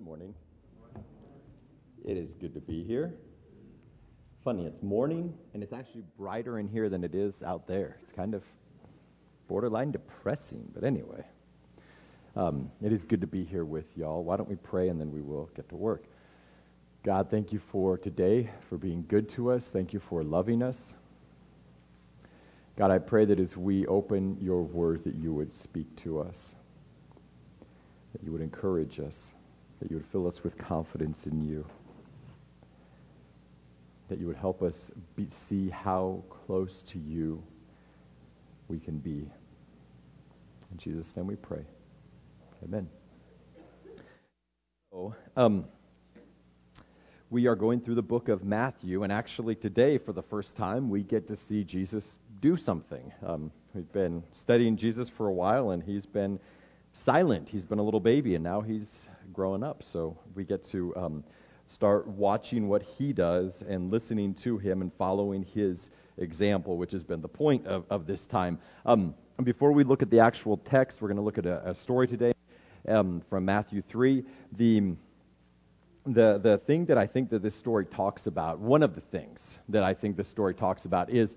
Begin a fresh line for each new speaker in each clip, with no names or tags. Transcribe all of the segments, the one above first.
morning. It is good to be here. Funny, it's morning, and it's actually brighter in here than it is out there. It's kind of borderline depressing, but anyway. It is good to be here with y'all. Why don't we pray, and then we will get to work. God, thank you for today, for being good to us. Thank you for loving us. God, I pray that as we open your word, that you would speak to us, that you would encourage us, that you would fill us with confidence in you, that you would help us see how close to you we can be. In Jesus' name we pray. Amen. So, we are going through the book of Matthew, and actually today, for the first time, we get to see Jesus do something. We've been studying Jesus for a while, and he's been silent. He's been a little baby, and now he's growing up. So we get to start watching what he does and listening to him and following his example, which has been the point of this time. Before we look at the actual text, we're going to look at a story today from Matthew 3. The thing that I think that this story talks about, one of the things that I think this story talks about is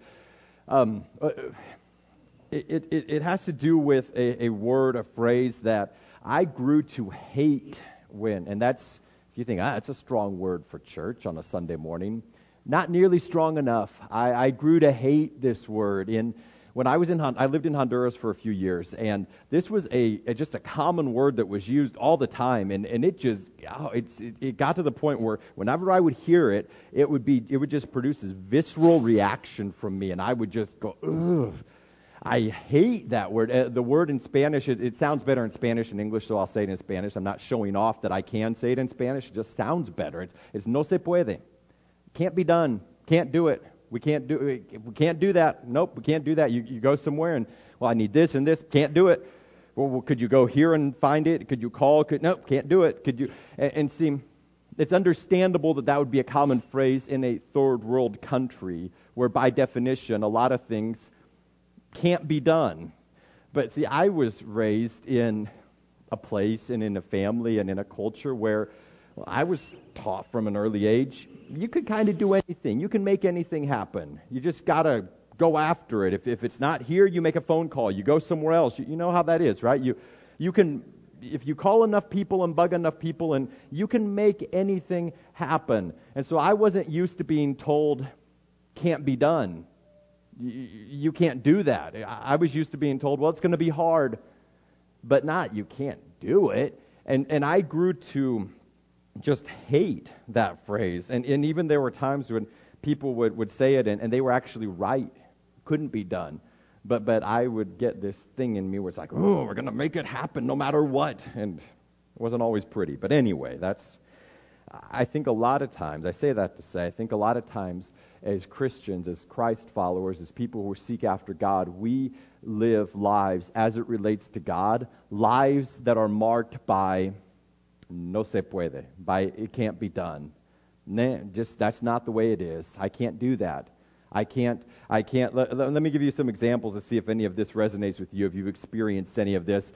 it has to do with a word, a phrase that I grew to hate and that's, if you think, that's a strong word for church on a Sunday morning, not nearly strong enough. I grew to hate this word. When I lived in Honduras for a few years, and this was just a common word that was used all the time, and it got to the point where whenever I would hear it, it would just produce this visceral reaction from me, and I would just go, ugh. I hate that word. The word in Spanish, it sounds better in Spanish than English, so I'll say it in Spanish. I'm not showing off that I can say it in Spanish. It just sounds better. It's no se puede. Can't be done. Can't do it. We can't do that. Nope, we can't do that. You go somewhere and, well, I need this and this. Can't do it. Well, could you go here and find it? Could you call? Nope, can't do it. Could you? And see, it's understandable that would be a common phrase in a third world country where, by definition, a lot of things can't be done. But see, I was raised in a place and in a family and in a culture where I was taught from an early age, you could kind of do anything. You can make anything happen. You just got to go after it. If it's not here, you make a phone call. You go somewhere else. You know how that is, right? You can, if you call enough people and bug enough people, and you can make anything happen. And so I wasn't used to being told, can't be done. You can't do that. I was used to being told, well, it's going to be hard, but not, you can't do it. And I grew to just hate that phrase. And even there were times when people would say it, and they were actually right. Couldn't be done. But I would get this thing in me where it's like, oh, we're going to make it happen no matter what. And it wasn't always pretty. But anyway, I think a lot of times, I say that to say, I think a lot of times as Christians, as Christ followers, as people who seek after God, we live lives as it relates to God, lives that are marked by no se puede, by it can't be done. That's not the way it is. I can't do that. I can't. Let me give you some examples to see if any of this resonates with you, if you've experienced any of this.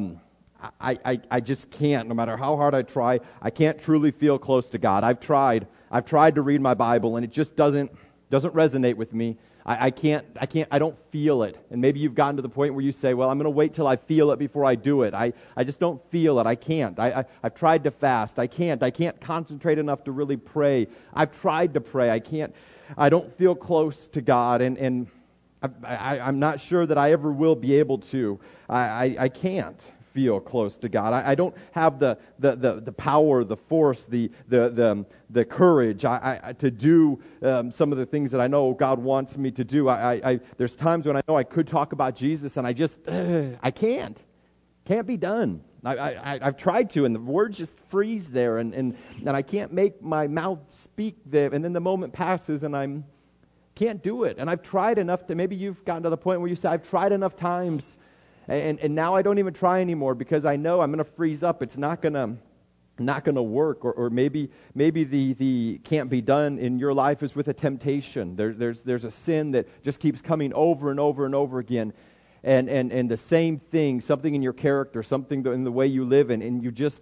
I just can't, no matter how hard I try, I can't truly feel close to God. I've tried to read my Bible, and it just doesn't resonate with me. I don't feel it. And maybe you've gotten to the point where you say, well, I'm going to wait till I feel it before I do it. I just don't feel it. I can't. I've tried to fast. I can't concentrate enough to really pray. I've tried to pray. I don't feel close to God, and I'm not sure that I ever will be able to. I can't feel close to God. I don't have the power, the force, the courage to do some of the things that I know God wants me to do. There's times when I know I could talk about Jesus, and I can't be done. I've tried to, and the words just freeze there, and I can't make my mouth speak there, and then the moment passes, and I can't do it. And I've tried enough to, maybe you've gotten to the point where you say, I've tried enough times, and now I don't even try anymore because I know I'm going to freeze up. It's not going to work. Or maybe the can't be done in your life is with a temptation. There's a sin that just keeps coming over and over and over again. And the same thing, something in your character, something in the way you live, and you just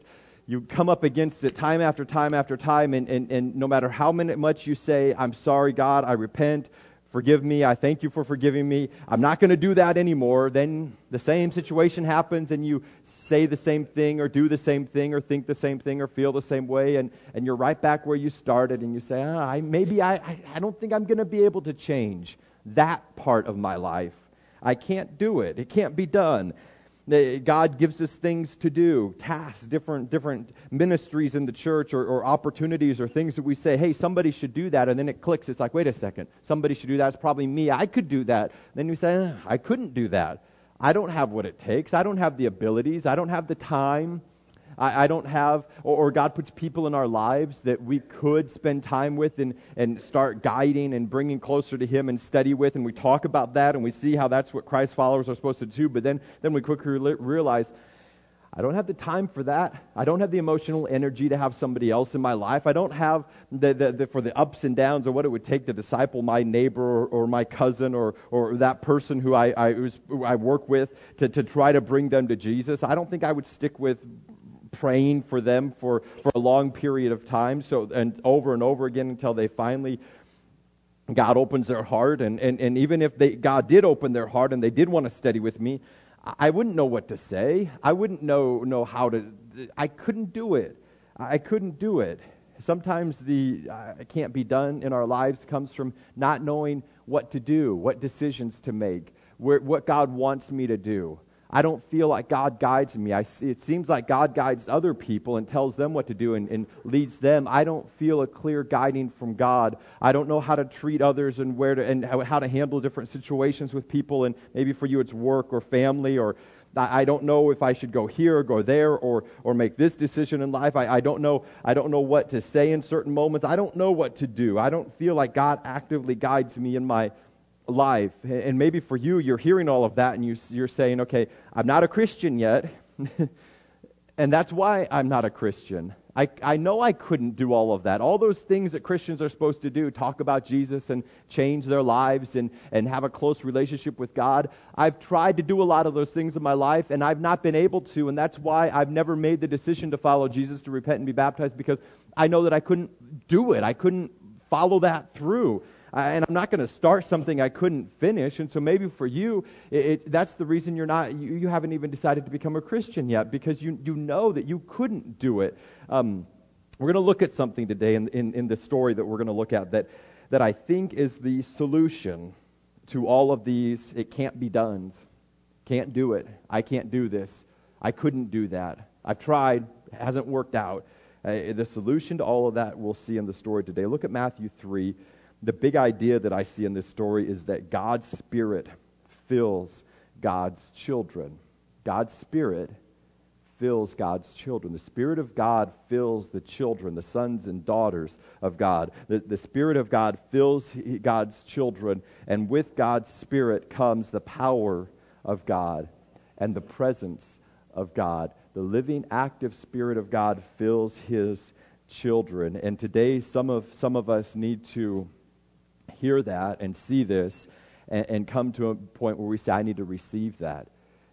you come up against it time after time after time, and no matter how much you say, I'm sorry, God, I repent, forgive me, I thank you for forgiving me, I'm not going to do that anymore, then the same situation happens and you say the same thing or do the same thing or think the same thing or feel the same way, and you're right back where you started, and you say, I don't think I'm going to be able to change that part of my life. I can't do it. It can't be done. God gives us things to do, tasks, different ministries in the church or opportunities or things that we say, hey, somebody should do that, and then it clicks. It's like, wait a second, somebody should do that. It's probably me. I could do that. Then you say, I couldn't do that. I don't have what it takes. I don't have the abilities. I don't have the time. I don't have, or God puts people in our lives that we could spend time with and start guiding and bringing closer to Him and study with, and we talk about that and we see how that's what Christ followers are supposed to do, but then we quickly realize, I don't have the time for that. I don't have the emotional energy to have somebody else in my life. I don't have for the ups and downs of what it would take to disciple my neighbor or my cousin or that person who I work with to try to bring them to Jesus. I don't think I would stick with praying for them for a long period of time, and over again until they finally, God opens their heart, and even if God did open their heart and they did want to study with me, I wouldn't know what to say. I wouldn't know how to. I couldn't do it. I couldn't do it. Sometimes it can't be done in our lives comes from not knowing what to do, what decisions to make, what God wants me to do. I don't feel like God guides me. It seems like God guides other people and tells them what to do and leads them. I don't feel a clear guiding from God. I don't know how to treat others and how to handle different situations with people. And maybe for you it's work or family, or I don't know if I should go here or go there or make this decision in life. I don't know what to say in certain moments. I don't know what to do. I don't feel like God actively guides me in my life. And maybe for you, you're hearing all of that and you're saying, okay, I'm not a Christian yet. And that's why I'm not a Christian. I know I couldn't do all of that. All those things that Christians are supposed to do, talk about Jesus and change their lives and have a close relationship with God. I've tried to do a lot of those things in my life, and I've not been able to, and that's why I've never made the decision to follow Jesus, to repent and be baptized, because I know that I couldn't do it. I couldn't follow that through. And I'm not going to start something I couldn't finish. And so maybe for you, that's the reason you haven't even decided to become a Christian yet, because you know that you couldn't do it. We're going to look at something today in the story that we're going to look at that I think is the solution to all of these it can't be done. Can't do it. I can't do this. I couldn't do that. I've tried. It hasn't worked out. The solution to all of that we'll see in the story today. Look at Matthew 3. The big idea that I see in this story is that God's Spirit fills God's children. God's Spirit fills God's children. The Spirit of God fills the children, the sons and daughters of God. The Spirit of God fills God's children, and with God's Spirit comes the power of God and the presence of God. The living, active Spirit of God fills His children. And today, some of us need to hear that and see this and come to a point where we say, I need to receive that.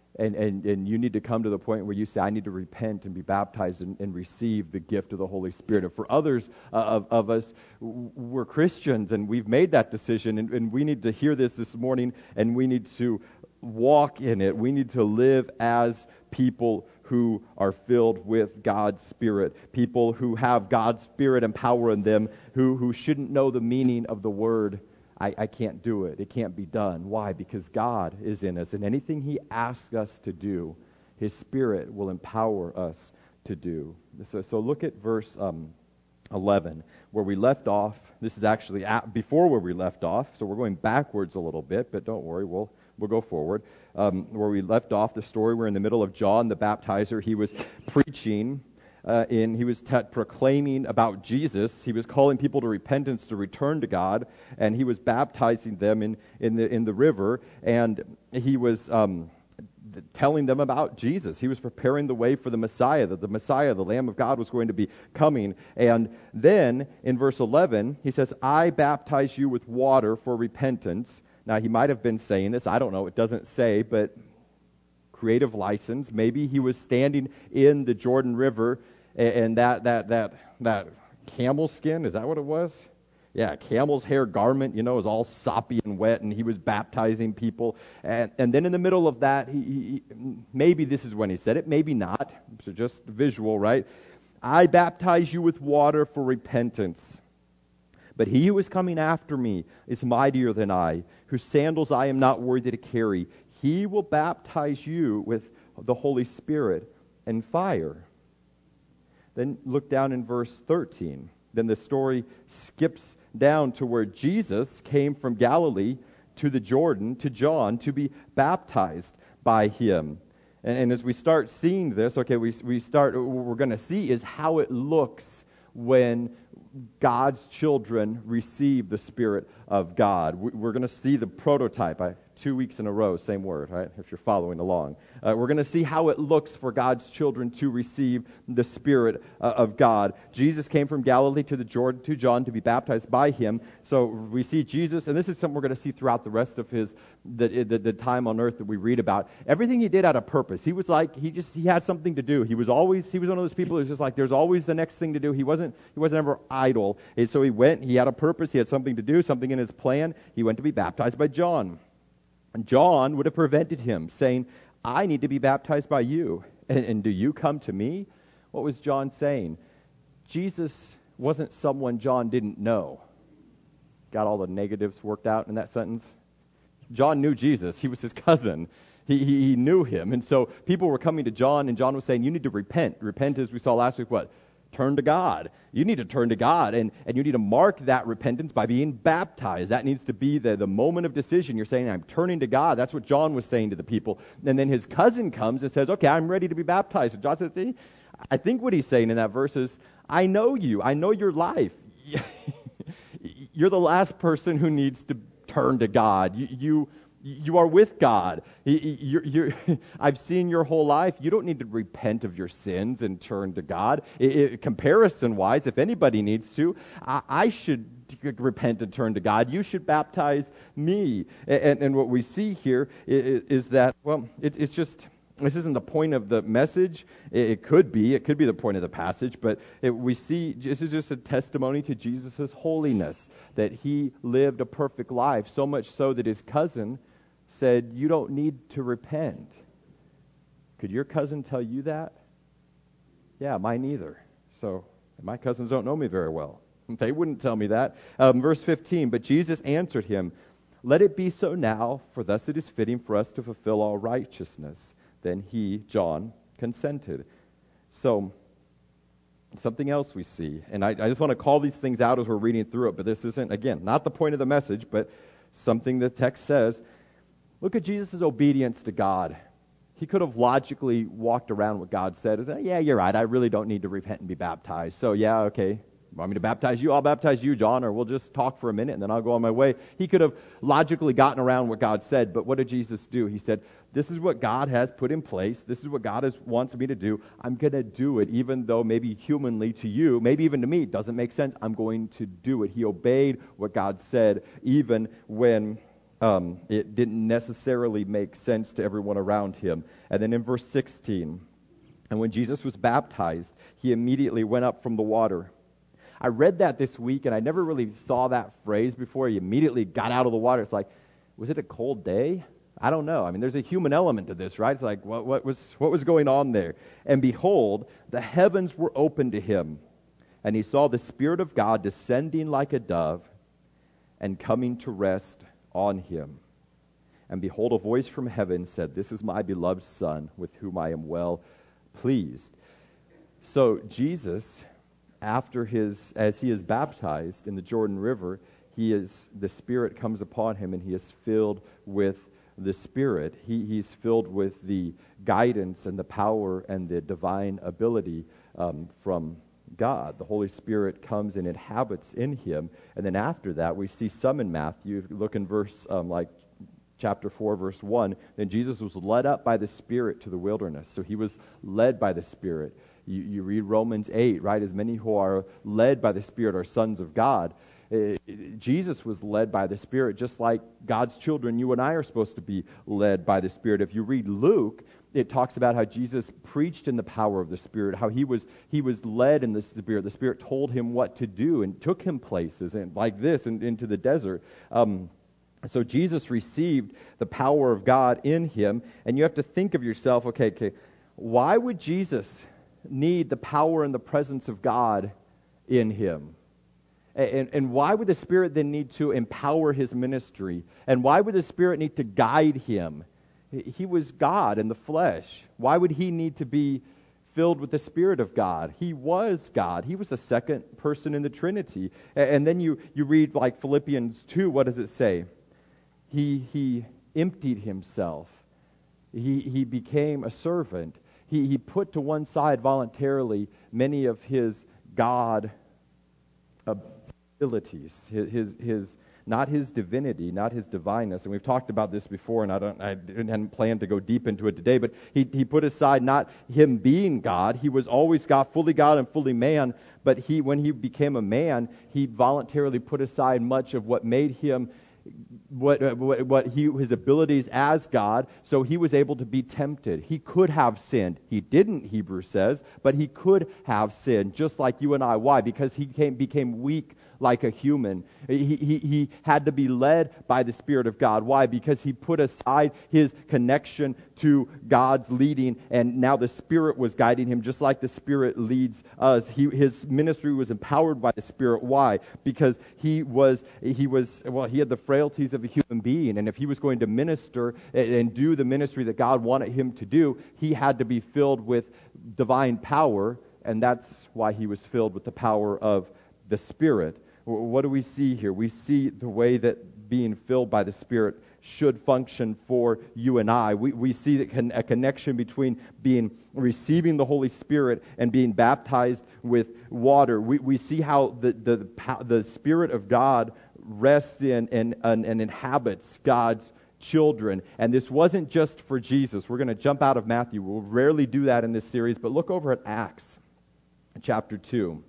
And you need to come to the point where you say, I need to repent and be baptized and receive the gift of the Holy Spirit. And for others of us, we're Christians and we've made that decision, and we need to hear this morning, and we need to walk in it. We need to live as people who are filled with God's Spirit, people who have God's Spirit and power in them, who shouldn't know the meaning of the word, I can't do it. It can't be done. Why? Because God is in us, and anything He asks us to do, His Spirit will empower us to do. So look at verse 11, where we left off. This is actually before where we left off, so we're going backwards a little bit, but don't worry, we'll go forward. Where we left off the story, we're in the middle of John the Baptizer. He was preaching, he was proclaiming about Jesus. He was calling people to repentance, to return to God, and he was baptizing them in the river, and he was telling them about Jesus. He was preparing the way for the Messiah, that the Messiah, the Lamb of God, was going to be coming. And then in verse 11, he says, I baptize you with water for repentance. Now, he might have been saying this, I don't know, it doesn't say, but creative license. Maybe he was standing in the Jordan River and that camel skin, is that what it was? Yeah, camel's hair garment, is all soppy and wet, and he was baptizing people. And then in the middle of that, he maybe this is when he said it, maybe not. So just visual, right? I baptize you with water for repentance. But he who is coming after me is mightier than I, whose sandals I am not worthy to carry. He will baptize you with the Holy Spirit and fire. Then look down in verse 13. Then the story skips down to where Jesus came from Galilee to the Jordan to John to be baptized by him. And as we start seeing this, okay, what we're going to see is how it looks when God's children receive the Spirit of God. We're going to see the prototype. 2 weeks in a row, same word, right? If you're following along. We're going to see how it looks for God's children to receive the Spirit of God. Jesus came from Galilee to the Jordan to John to be baptized by him. So we see Jesus, and this is something we're going to see throughout the rest of the time on earth that we read about. Everything he did had a purpose. He was like, he had something to do. He was one of those people who's just like, there's always the next thing to do. He wasn't ever idle. And so he went, he had a purpose, he had something to do, something in his plan. He went to be baptized by John. And John would have prevented him, saying, I need to be baptized by you, and do you come to me? What was John saying? Jesus wasn't someone John didn't know. Got all the negatives worked out in that sentence? John knew Jesus. He was his cousin. He knew him. And so people were coming to John, and John was saying, you need to repent. Repent, as we saw last week, what? Turn to God. You need to turn to God, and you need to mark that repentance by being baptized. That needs to be the moment of decision. You're saying, I'm turning to God. That's what John was saying to the people. And then his cousin comes and says, okay, I'm ready to be baptized. And John says, I think what he's saying in that verse is, I know you. I know your life. You're the last person who needs to turn to God. You are with God. I've seen your whole life. You don't need to repent of your sins and turn to God. Comparison-wise, if anybody needs to, I should repent and turn to God. You should baptize me. And what we see here is that, well, it's just, this isn't the point of the message. It could be the point of the passage, but we see this is just a testimony to Jesus' holiness, that he lived a perfect life, so much so that his cousin said, you don't need to repent. Could your cousin tell you that? Yeah, mine either. So my cousins don't know me very well. They wouldn't tell me that. Verse 15, but Jesus answered him, let it be so now, for thus it is fitting for us to fulfill all righteousness. Then he, John, consented. So something else we see, and I just want to call these things out as we're reading through it, but this isn't, again, not the point of the message, but something the text says. Look at Jesus' obedience to God. He could have logically walked around what God said and said, yeah, you're right, I really don't need to repent and be baptized. So yeah, okay, want me to baptize you? I'll baptize you, John, or we'll just talk for a minute and then I'll go on my way. He could have logically gotten around what God said, but what did Jesus do? He said, this is what God has put in place. This is what God wants me to do. I'm going to do it, even though maybe humanly to you, maybe even to me, it doesn't make sense. I'm going to do it. He obeyed what God said, even when it didn't necessarily make sense to everyone around him. And then in verse 16, and when Jesus was baptized, he immediately went up from the water. I read that this week, and I never really saw that phrase before. He immediately got out of the water. It's like, was it a cold day? I don't know. I mean, there's a human element to this, right? It's like, what was going on there? And behold, the heavens were opened to him, and he saw the Spirit of God descending like a dove and coming to rest on him. And behold, a voice from heaven said, this is my beloved Son, with whom I am well pleased. So Jesus, as he is baptized in the Jordan River, the Spirit comes upon him, and he is filled with the Spirit. He's filled with the guidance and the power and the divine ability from God. The Holy Spirit comes and inhabits in him. And then after that, we see some in Matthew. Look in verse, chapter 4, verse 1. Then Jesus was led up by the Spirit to the wilderness. So he was led by the Spirit. You read Romans 8, right? As many who are led by the Spirit are sons of God. Jesus was led by the Spirit, just like God's children, you and I are supposed to be led by the Spirit. If you read Luke, it talks about how Jesus preached in the power of the Spirit, how he was led in the Spirit. The Spirit told him what to do and took him places and like this and into the desert. So Jesus received the power of God in him, and you have to think of yourself, okay, why would Jesus need the power and the presence of God in him? And why would the Spirit then need to empower his ministry? And why would the Spirit need to guide him? He was God in the flesh. Why would he need to be filled with the Spirit of God? He was God. He was the second person in the Trinity. And then you read like Philippians 2, what does it say? He emptied himself. He became a servant. He put to one side voluntarily many of his God abilities, his not his divinity, not his divineness. And we've talked about this before, and I hadn't planned to go deep into it today, but he put aside not him being God. He was always God and fully man, but when he became a man, he voluntarily put aside much of what made him his abilities as God, so he was able to be tempted. He could have sinned. He didn't, Hebrews says, but he could have sinned, just like you and I. Why? Because he became weak like a human. He had to be led by the Spirit of God. Why? Because he put aside his connection to God's leading, and now the Spirit was guiding him, just like the Spirit leads us. His ministry was empowered by the Spirit. Why? Because he had the frailties of a human being, and if he was going to minister and do the ministry that God wanted him to do, he had to be filled with divine power, and that's why he was filled with the power of the Spirit. What do we see here? We see the way that being filled by the Spirit should function for you and I. We see a connection between receiving the Holy Spirit and being baptized with water. We see how the Spirit of God rests in and inhabits God's children. And this wasn't just for Jesus. We're going to jump out of Matthew. We'll rarely do that in this series, but look over at Acts chapter 2.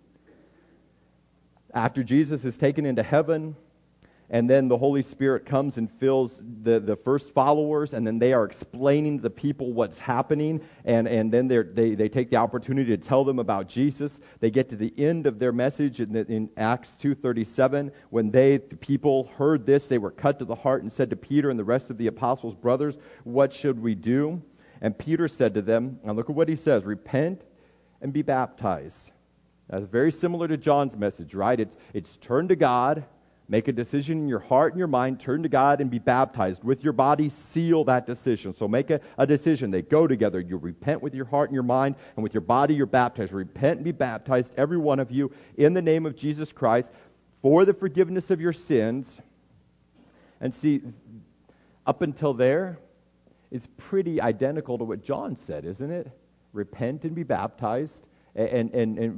After Jesus is taken into heaven, and then the Holy Spirit comes and fills the first followers, and then they are explaining to the people what's happening, and then they take the opportunity to tell them about Jesus. They get to the end of their message in Acts 2:37. When the people heard this, they were cut to the heart and said to Peter and the rest of the apostles, "Brothers, what should we do?" And Peter said to them, and look at what he says, "Repent and be baptized." That's very similar to John's message, right? It's turn to God, make a decision in your heart and your mind, turn to God and be baptized. With your body, seal that decision. So make a decision. They go together. You repent with your heart and your mind, and with your body you're baptized. Repent and be baptized, every one of you, in the name of Jesus Christ, for the forgiveness of your sins. And see, up until there, it's pretty identical to what John said, isn't it? Repent and be baptized. And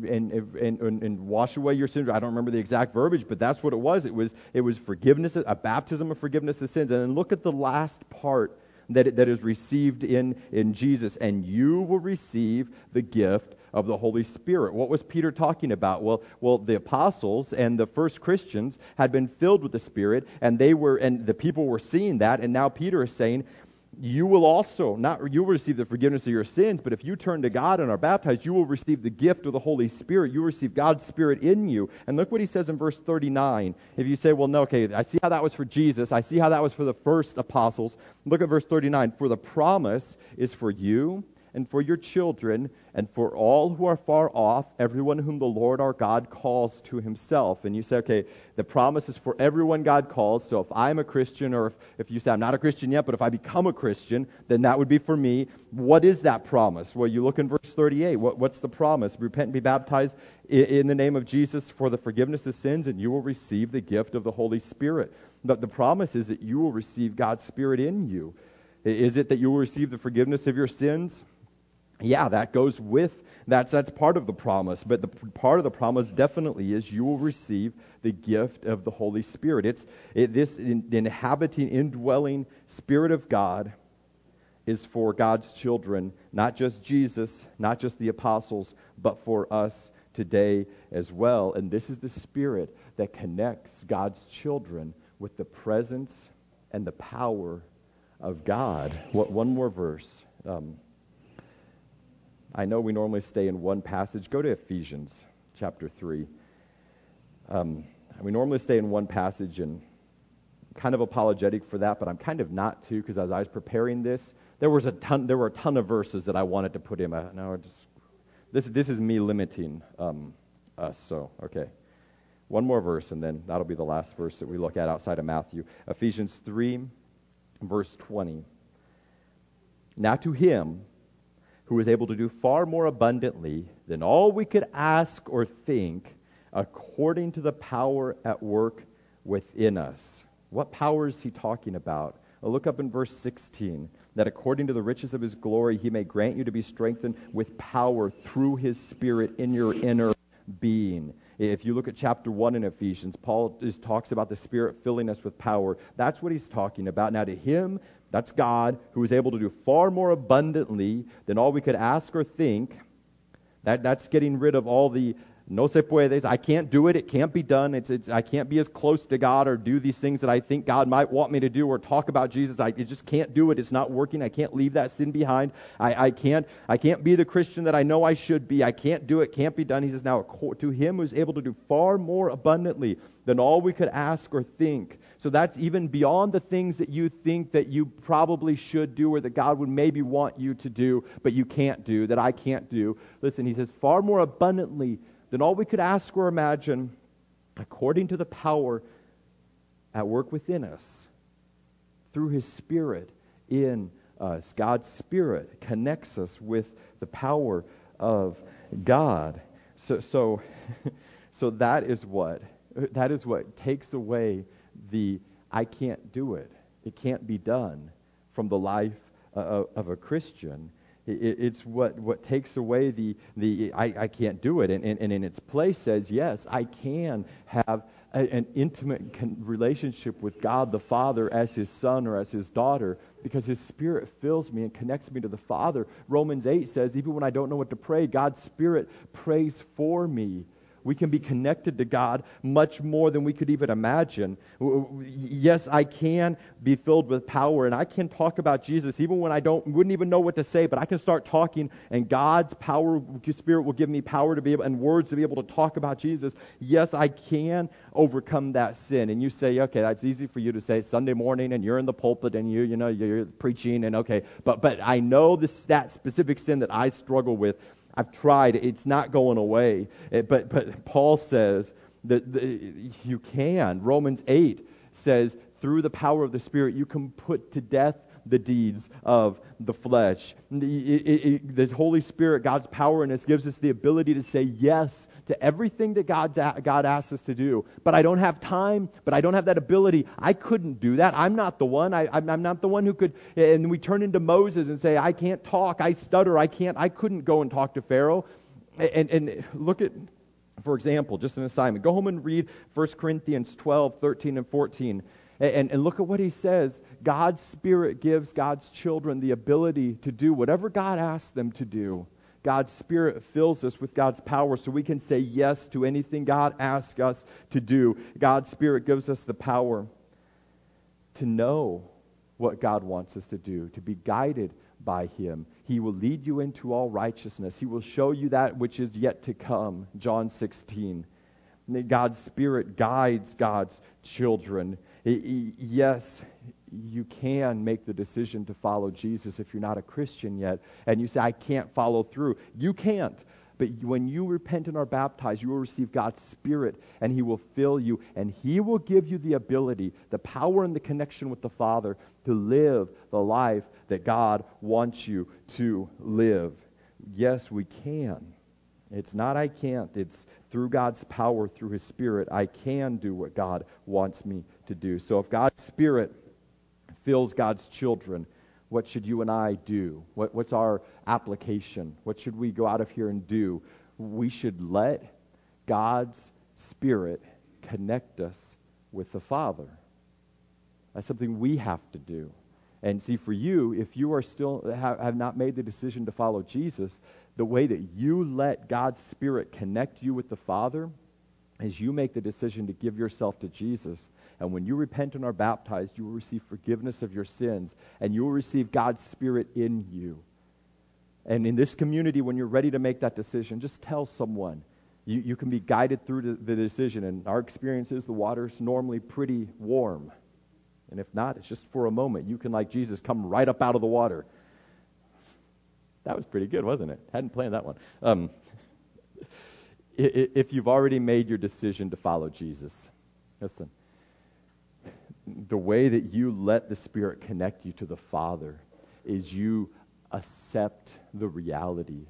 wash away your sins. I don't remember the exact verbiage, but that's what it was. It was forgiveness, a baptism of forgiveness of sins. And then look at the last part that is received in Jesus. And you will receive the gift of the Holy Spirit. What was Peter talking about? Well, the apostles and the first Christians had been filled with the Spirit, and the people were seeing that. And now Peter is saying, you will receive the forgiveness of your sins, but if you turn to God and are baptized, you will receive the gift of the Holy Spirit. You will receive God's Spirit in you. And look what he says in verse 39. If you say, well, no, okay, I see how that was for Jesus. I see how that was for the first apostles. Look at verse 39. For the promise is for you and for your children and for all who are far off, everyone whom the Lord our God calls to himself. And you say, okay, the promise is for everyone God calls. So if I'm a Christian, or if you say I'm not a Christian yet, but if I become a Christian, then that would be for me. What is that promise? Well, you look in verse 38. What's the promise? Repent and be baptized in the name of Jesus for the forgiveness of sins, and you will receive the gift of the Holy Spirit. But the promise is that you will receive God's Spirit in you. Is it that you will receive the forgiveness of your sins? Yeah, that goes with, that's part of the promise, but the part of the promise definitely is you will receive the gift of the Holy Spirit. This inhabiting, indwelling Spirit of God is for God's children, not just Jesus, not just the apostles, but for us today as well. And this is the Spirit that connects God's children with the presence and the power of God. One more verse. I know we normally stay in one passage. Go to Ephesians chapter 3. We normally stay in one passage, and I'm kind of apologetic for that, but I'm kind of not too, because as I was preparing this, there were a ton of verses that I wanted to put in. This is me limiting us. So, okay. One more verse, and then that'll be the last verse that we look at outside of Matthew. Ephesians 3, verse 20. Now to him who is able to do far more abundantly than all we could ask or think, according to the power at work within us. What power is he talking about? Well, look up in verse 16. That according to the riches of his glory, he may grant you to be strengthened with power through his Spirit in your inner being. If you look at chapter 1 in Ephesians, Paul talks about the Spirit filling us with power. That's what he's talking about. Now to him, that's God, who is able to do far more abundantly than all we could ask or think. That's getting rid of all the no se puedes, I can't do it, it can't be done, I can't be as close to God or do these things that I think God might want me to do or talk about Jesus. I just can't do it, it's not working, I can't leave that sin behind, I can't be the Christian that I know I should be, I can't do it, can't be done. He says, now to him who's able to do far more abundantly than all we could ask or think. So that's even beyond the things that you think that you probably should do or that God would maybe want you to do, but you can't do, that I can't do. Listen, he says, far more abundantly than all we could ask or imagine, according to the power at work within us, through his Spirit in us. God's Spirit connects us with the power of God. So that is what takes away the I can't do it, it can't be done from the life of a Christian. It's what takes away the I can't do it, and in its place says, yes, I can have an intimate relationship with God the Father as his son or as his daughter, because his Spirit fills me and connects me to the Father. Romans 8 says, even when I don't know what to pray, God's Spirit prays for me. We can be connected to God much more than we could even imagine. Yes, I can be filled with power, and I can talk about Jesus even when I wouldn't even know what to say, but I can start talking, and God's power, Spirit will give me power to be able, and words to be able to talk about Jesus. Yes, I can overcome that sin. And you say, okay, that's easy for you to say. It's Sunday morning, and you're in the pulpit, and you're preaching, and okay, but I know that specific sin that I struggle with. I've tried. It's not going away. But Paul says that you can. Romans 8 says, through the power of the Spirit, you can put to death the deeds of the flesh. The Holy Spirit, God's power in us, gives us the ability to say yes to everything that God asks us to do. But I don't have time, but I don't have that ability. I couldn't do that. I'm not the one. I'm not the one who could. And we turn into Moses and say, I can't talk, I stutter, I couldn't go and talk to Pharaoh. And look at, for example, just an assignment. Go home and read 1 Corinthians 12, 13, and 14. And look at what he says. God's Spirit gives God's children the ability to do whatever God asks them to do. God's Spirit fills us with God's power so we can say yes to anything God asks us to do. God's Spirit gives us the power to know what God wants us to do, to be guided by him. He will lead you into all righteousness. He will show you that which is yet to come. John 16. God's Spirit guides God's children. Yes, you can make the decision to follow Jesus if you're not a Christian yet, and you say, I can't follow through. You can't. But when you repent and are baptized, you will receive God's Spirit, and he will fill you, and he will give you the ability, the power and the connection with the Father to live the life that God wants you to live. Yes, we can. It's not I can't. It's through God's power, through his Spirit, I can do what God wants me to do. So if God's Spirit fills God's children, what should you and I do? What's our application? What should we go out of here and do? We should let God's Spirit connect us with the Father. That's something we have to do. And see, for you, if you are still have not made the decision to follow Jesus, the way that you let God's Spirit connect you with the Father is you make the decision to give yourself to Jesus. And when you repent and are baptized, you will receive forgiveness of your sins, and you will receive God's Spirit in you. And in this community, when you're ready to make that decision, just tell someone. You can be guided through the decision. And our experience is the water's normally pretty warm. And if not, it's just for a moment. You can, like Jesus, come right up out of the water. That was pretty good, wasn't it? Hadn't planned that one. If you've already made your decision to follow Jesus, listen, the way that you let the Spirit connect you to the Father is you accept the reality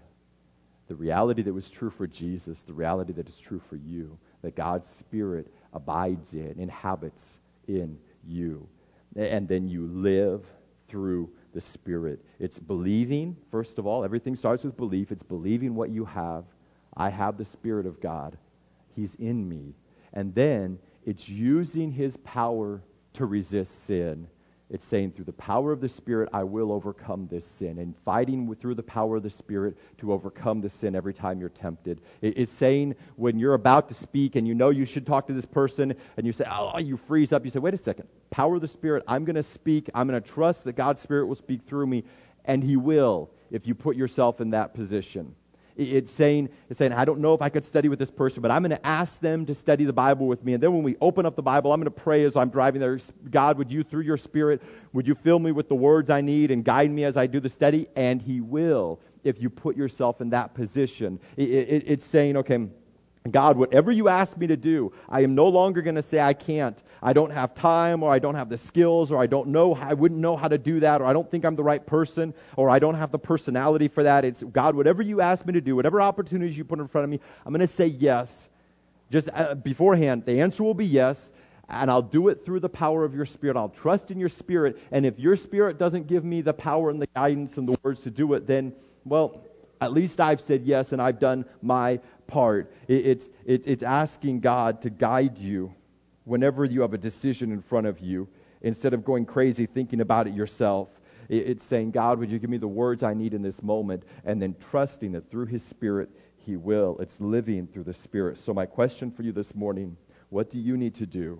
that was true for Jesus, the reality that is true for you, that God's Spirit abides in, inhabits in you. And then you live through the Spirit. It's believing, first of all, everything starts with belief. It's believing what you have. I have the Spirit of God. He's in me. And then it's using His power to resist sin. It's saying through the power of the Spirit, I will overcome this sin. And fighting through the power of the Spirit to overcome the sin every time you're tempted. It's saying when you're about to speak and you know you should talk to this person and you say, oh, you freeze up. You say, wait a second. Power of the Spirit, I'm going to speak. I'm going to trust that God's Spirit will speak through me. And He will if you put yourself in that position. It's saying, I don't know if I could study with this person, but I'm going to ask them to study the Bible with me. And then when we open up the Bible, I'm going to pray as I'm driving there. God, would you, through your Spirit, would you fill me with the words I need and guide me as I do the study? And He will if you put yourself in that position. It's saying, okay, God, whatever you ask me to do, I am no longer going to say I can't. I don't have time, or I don't have the skills, or I wouldn't know how to do that, or I don't think I'm the right person, or I don't have the personality for that. It's, God, whatever you ask me to do, whatever opportunities you put in front of me, I'm going to say yes. Just beforehand, the answer will be yes, and I'll do it through the power of your Spirit. I'll trust in your Spirit, and if your Spirit doesn't give me the power and the guidance and the words to do it, then, well, at least I've said yes, and I've done my part. It's asking God to guide you whenever you have a decision in front of you, instead of going crazy thinking about it yourself. It's saying, God, would you give me the words I need in this moment, and then trusting that through His Spirit He will. It's living through the Spirit. So my question for you this morning, what do you need to do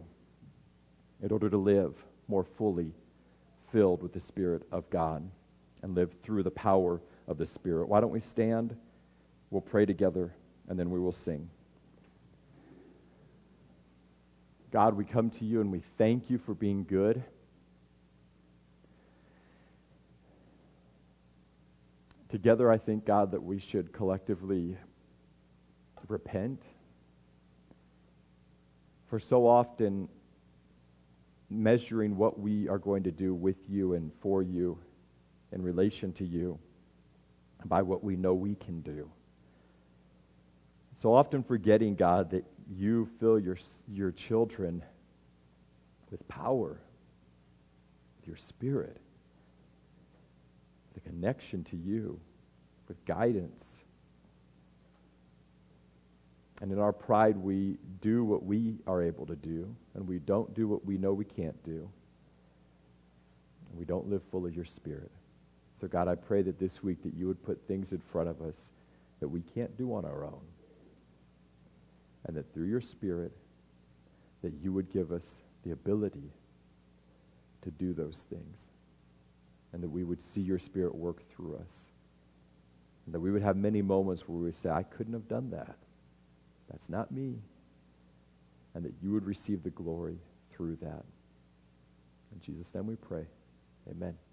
in order to live more fully filled with the Spirit of God and live through the power of the Spirit? Why don't we stand? We'll pray together, and then we will sing. God, we come to you and we thank you for being good. Together, I think, God, that we should collectively repent. For so often, measuring what we are going to do with you and for you in relation to you by what we know we can do. So often forgetting, God, that you fill your children with power, with your Spirit, the connection to you, with guidance. And in our pride, we do what we are able to do, and we don't do what we know we can't do. And we don't live full of your Spirit. So God, I pray that this week that you would put things in front of us that we can't do on our own. And that through your Spirit, that you would give us the ability to do those things. And that we would see your Spirit work through us. And that we would have many moments where we would say, I couldn't have done that. That's not me. And that you would receive the glory through that. In Jesus' name we pray. Amen.